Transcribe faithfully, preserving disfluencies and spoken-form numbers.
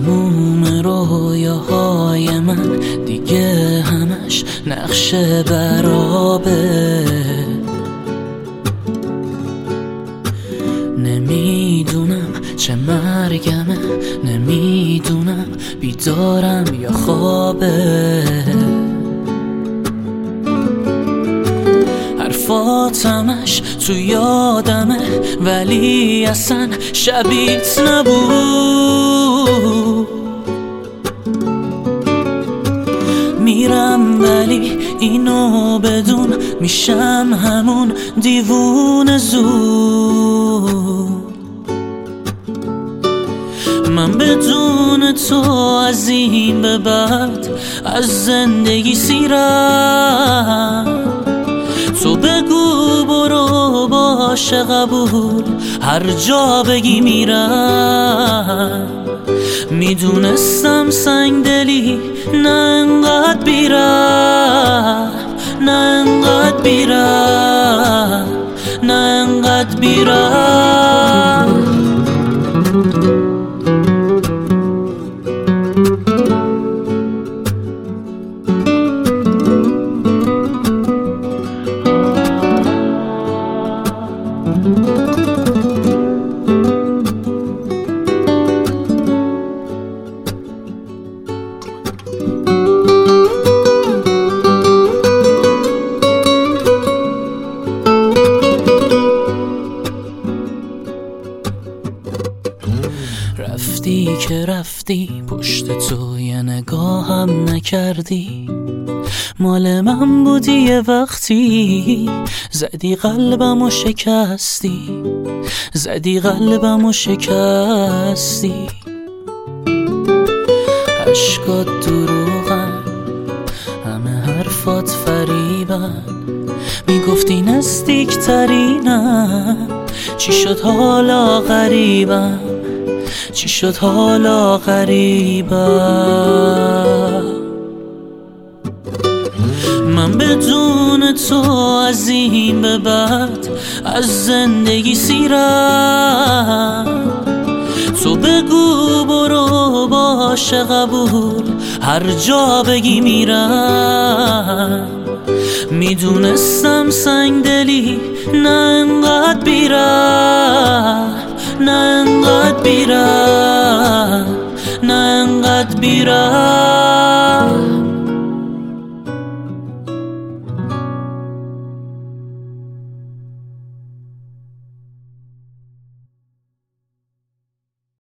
تموم رویاهای من دیگه همش نقش برابه. نمیدونم چه مرگمه، نمیدونم بیدارم یا خوابه. حرفاتمش تو یادمه ولی اصلا شبیت نبود. میرم ولی اینو بدون میشم همون دیوونه زود. من بدون تو از این به بعد از زندگی سیرم. تو بگو برو باشه قبول، هر جا بگی میرم. میدونستم سنگ دلی نه انقدر بیرم، نه انقدر بیرم، نه انقدر بیرم. رفتی که رفتی پشت تو یه نگاهم نکردی. مال من بودی یه وقتی، زدی قلبم و شکستی، زدی قلبم و شکستی. عشقات دروغن، همه حرفات فریبن. میگفتی نزدیک ترینم، چی شد حالا غریبم، چی شد حالا غریبم. من بدون تو از این به بعد از زندگی سیرم. تو بگو برو باشه قبول، هر جا بگی میرم. میدونستم سنگ دلی نه انقدر بیرم، نه انقدر بیرم، نه انقدر بیرم.